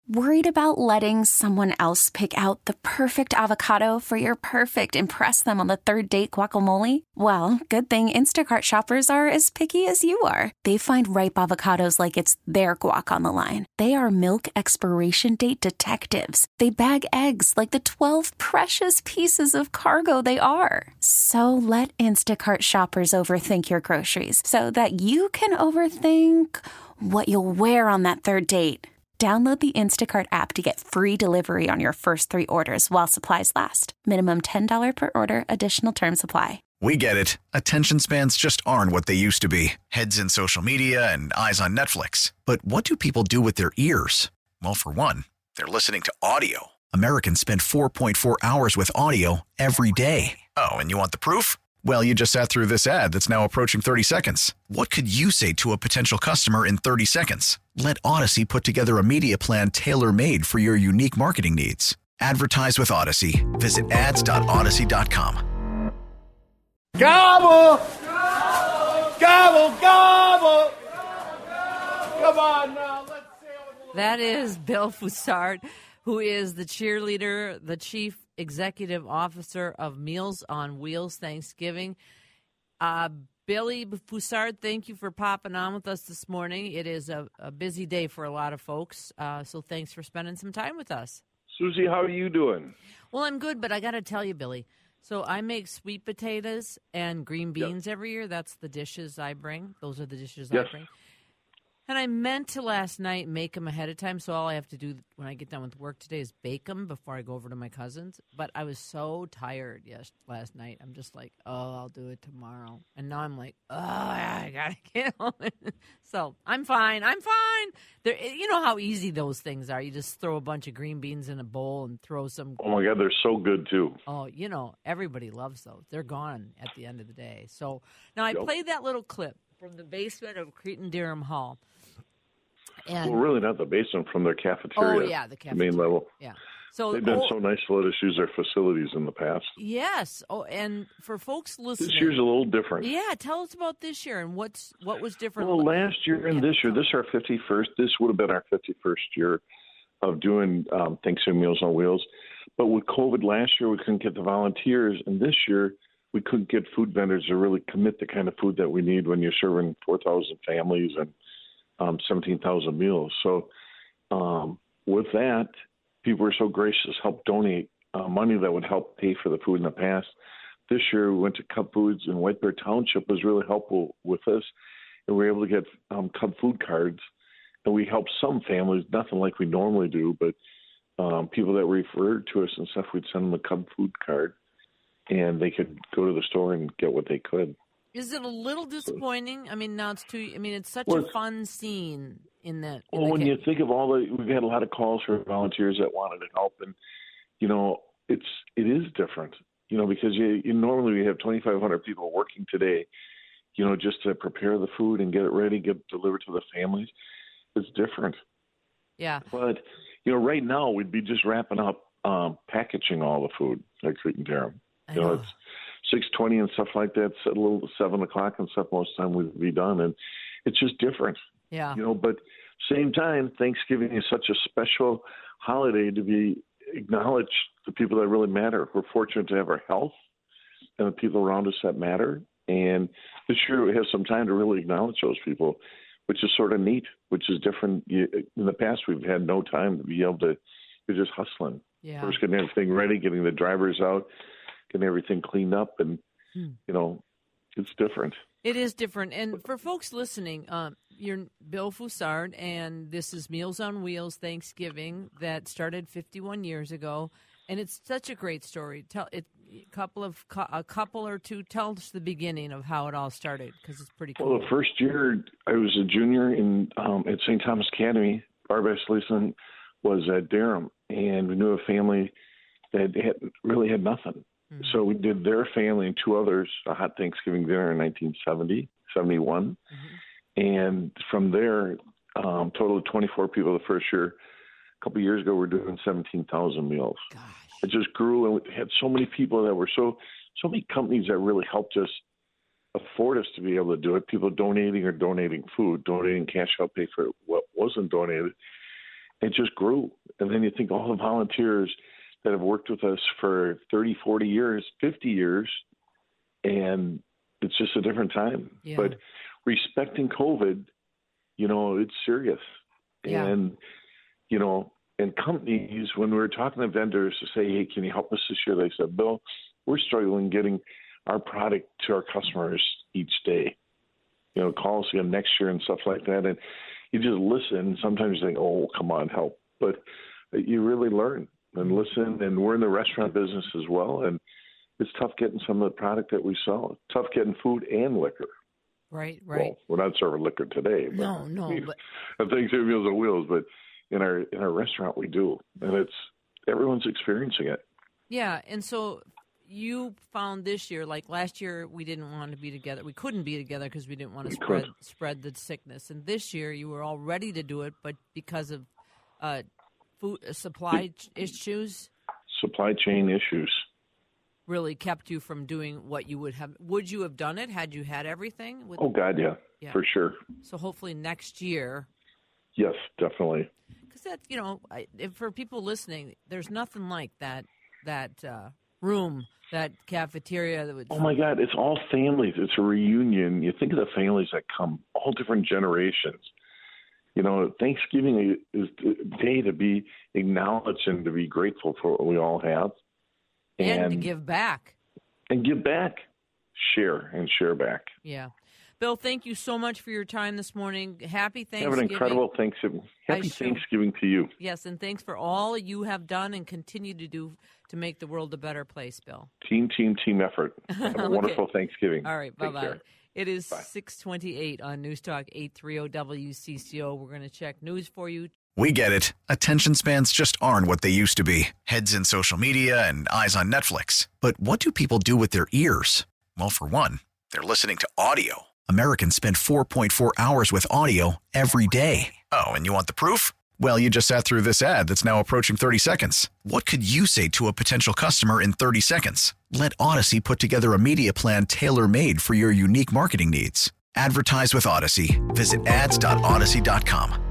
Worried about letting someone else pick out the perfect avocado for your perfect impress them on the third date guacamole? Well, good thing Instacart shoppers are as picky as you are. They find ripe avocados like it's their guac on the line. They are milk expiration date detectives. They bag eggs like the 12 precious pieces of cargo they are. So let Instacart shoppers overthink your groceries so that you can overthink what you'll wear on that third date. Download the Instacart app to get free delivery on your first 3 orders while supplies last. Minimum $10 per order. Additional terms apply. We get it. Attention spans just aren't what they used to be. Heads in social media and eyes on Netflix. But what do people do with their ears? Well, for one, they're listening to audio. Americans spend 4.4 hours with audio every day. Oh, and you want the proof? Well, you just sat through this ad that's now approaching 30 seconds. What could you say to a potential customer in 30 seconds? Let Odyssey put together a media plan tailor-made for your unique marketing needs. Advertise with Odyssey. Visit ads.odyssey.com. Gobble! Gobble, gobble! Come on now, let's see. That is Bill Foussard, who is the cheerleader, the chief executive officer of Meals on Wheels Thanksgiving. Billy Foussard, thank you for popping on with us this morning. It is a busy day for a lot of folks, so thanks for spending some time with us. Susie, how are you doing? Well, I'm good, but I got to tell you, Billy, so I make sweet potatoes and green beans every year. That's the dishes I bring. Those are the dishes I bring. And I meant to last night make them ahead of time, so all I have to do when I get done with work today is bake them before I go over to my cousin's. But I was so tired last night. I'm just like, I'll do it tomorrow. And now I'm like, I got to get home. So I'm fine. You know how easy those things are. You just throw a bunch of green beans in a bowl and throw some. Oh, my God, they're so good, too. Oh, everybody loves those. They're gone at the end of the day. So now I played that little clip from the basement of Cretin-Derham Hall. And, well, really not the basement, from their cafeteria. Oh, yeah, the cafeteria. The main level. Yeah. So they've been so nice to let us use their facilities in the past. Yes. Oh, and for folks listening. This year's a little different. Yeah, tell us about this year and what was different. Well, last year and this year, this is our 51st. This would have been our 51st year of doing Thanksgiving Meals on Wheels. But with COVID last year, we couldn't get the volunteers. And this year, we couldn't get food vendors to really commit the kind of food that we need when you're serving 4,000 families and 17,000 meals. So with that, people were so gracious, helped donate money that would help pay for the food in the past. This year, we went to Cub Foods, and White Bear Township was really helpful with us, and we were able to get Cub food cards, and we helped some families, nothing like we normally do, but people that referred to us and stuff, we'd send them a Cub food card, and they could go to the store and get what they could. Is it a little disappointing? I mean, now it's it's such a fun scene in that. When you think of we've had a lot of calls for volunteers that wanted to help, and, it is different, because you normally have 2,500 people working today, just to prepare the food and get it ready, get it delivered to the families. It's different. Yeah. But, right now we'd be just wrapping up packaging all the food at Cretin-Derham. It's 6:20 and stuff like that. It's a little 7 o'clock and stuff. Most of the time we'd be done, and it's just different. Yeah. But same time, Thanksgiving is such a special holiday to be acknowledged the people that really matter. We're fortunate to have our health and the people around us that matter. And this year we have some time to really acknowledge those people, which is sort of neat, which is different. In the past, we've had no time to be able to. You're just hustling. Yeah. First getting everything ready, getting the drivers out, getting everything cleaned up, and, it's different. It is different. And for folks listening, you're Bill Foussard, and this is Meals on Wheels Thanksgiving that started 51 years ago. And it's such a great story. A couple or two, tell us the beginning of how it all started, because it's pretty cool. Well, the first year I was a junior at St. Thomas Academy. Barb Asleason was at Derham, and we knew a family that really had nothing. Mm-hmm. So we did their family and two others a hot Thanksgiving dinner in 1971. Mm-hmm. And from there, total of 24 people the first year. A couple of years ago, we're doing 17,000 meals. Gosh. It just grew, and we had so many people that were so many companies that really helped us afford us to be able to do it. People donating food, donating cash help pay for what wasn't donated. it just grew. And then you think all the volunteers that have worked with us for 30, 40 years, 50 years, and it's just a different time. Yeah. But respecting COVID, it's serious. Yeah. And, and companies, when we were talking to vendors to say, hey, can you help us this year? They said, Bill, we're struggling getting our product to our customers each day. Call us again next year and stuff like that. And you just listen. Sometimes you think, oh, come on, help. But you really learn and listen. And we're in the restaurant business as well. And it's tough getting some of the product that we sell. It's tough getting food and liquor. Right. Well, we're not serving liquor today. But no. But Thanksgiving Meals on Wheels, but in our restaurant we do, and everyone's experiencing it. Yeah, and so you found this year, like last year, we didn't want to be together. We couldn't be together because we didn't want to spread the sickness. And this year, you were all ready to do it, but because of food supply issues, supply chain issues, really kept you from doing what you would have. Would you have done it had you had everything? Oh God, yeah, for sure. So hopefully next year. Yes, definitely. Because that's for people listening, there's nothing like that room, that cafeteria that would. Oh my God, it's all families. It's a reunion. You think of the families that come, all different generations. Thanksgiving is the day to be acknowledged and to be grateful for what we all have. And to give back. And give back. Share and share back. Yeah. Bill, thank you so much for your time this morning. Happy Thanksgiving. Have an incredible Thanksgiving. Happy Thanksgiving to you. Yes, and thanks for all you have done and continue to do to make the world a better place, Bill. Team effort. Have a wonderful Thanksgiving. All right, bye-bye. It is 6:28 on News Talk 830 WCCO. We're going to check news for you. We get it. Attention spans just aren't what they used to be. Heads in social media and eyes on Netflix. But what do people do with their ears? Well, for one, they're listening to audio. Americans spend 4.4 hours with audio every day. Oh, and you want the proof? Well, you just sat through this ad that's now approaching 30 seconds. What could you say to a potential customer in 30 seconds? Let Odyssey put together a media plan tailor-made for your unique marketing needs. Advertise with Odyssey. Visit ads.odyssey.com.